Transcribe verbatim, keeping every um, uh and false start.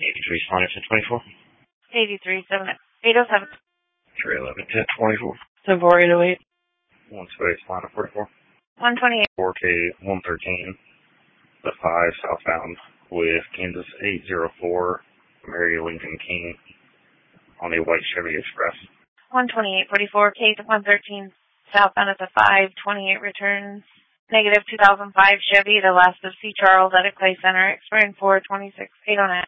eighty-three, Spawner, ten twenty-four. eighty-three, seven, eight oh seven. three eleven, ten twenty-four. ten four, eight oh eight. one two eight, Spawner, forty-four. one twenty-eight. four K, one thirteen. The five southbound with Kansas eight oh four, Mary Lincoln King on a white Chevy Express. one twenty-eight, forty-four, K one thirteen, southbound at the five twenty-eight returns. Negative two thousand five Chevy, the last of C. Charles at a Clay Center, expiring four twenty-six, eight oh nine.